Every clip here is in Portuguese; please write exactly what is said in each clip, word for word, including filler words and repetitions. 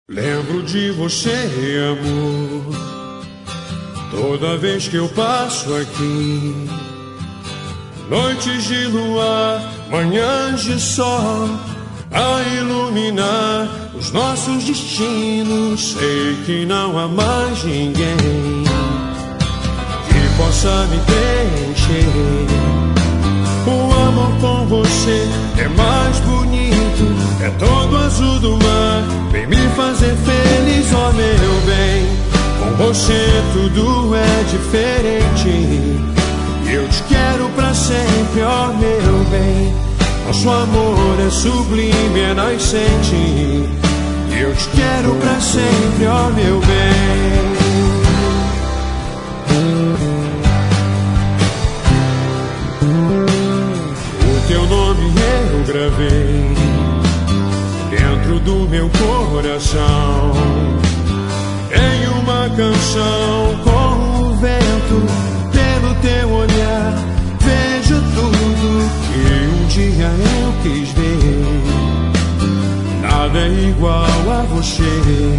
Lembro de você, amor, toda vez que eu passo aqui. Noites de luar, manhãs de sol, a iluminar os nossos destinos. Sei que não há mais ninguém que possa me preencher. O amor com você é mais bonito, é todo azul do mar, vem me fazer feliz, ó meu bem. Com você tudo é diferente, e eu te quero pra sempre, ó meu bem. Nosso amor é sublime, é nascente, e eu te quero pra sempre, ó meu bem. Teu nome eu gravei dentro do meu coração, em uma canção com o vento. Pelo teu olhar vejo tudo que um dia eu quis ver. Nada é igual a você.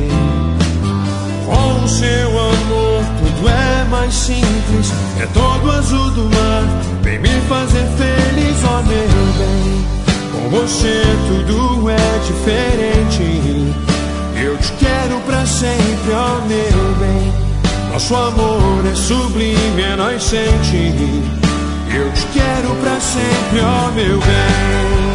Com o seu amor tudo é mais simples, é todo azul do mar, vem me fazer feliz, ó meu bem. Com você tudo é diferente, eu te quero pra sempre, ó meu bem. Nosso amor é sublime, é nascente, eu te quero pra sempre, ó meu bem.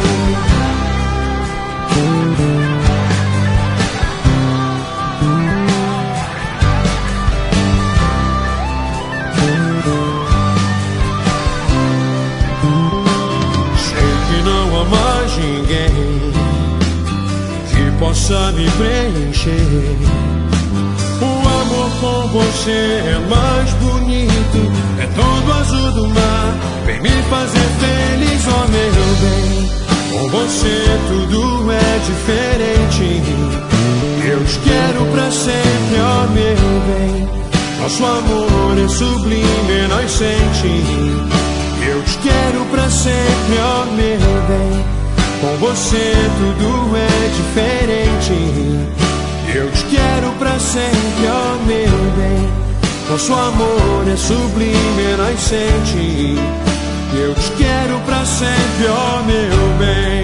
Mais ninguém que possa me preencher. O amor com você é mais bonito, é todo azul do mar, vem me fazer feliz, ó meu bem. Com você tudo é diferente, eu te quero pra sempre, ó meu bem. Nosso amor é sublime, é nascente, eu te quero pra sempre, ó meu bem. Com você tudo é diferente, eu te quero pra sempre, ó meu bem. Nosso amor é sublime, é nascente, eu te quero pra sempre, ó meu bem.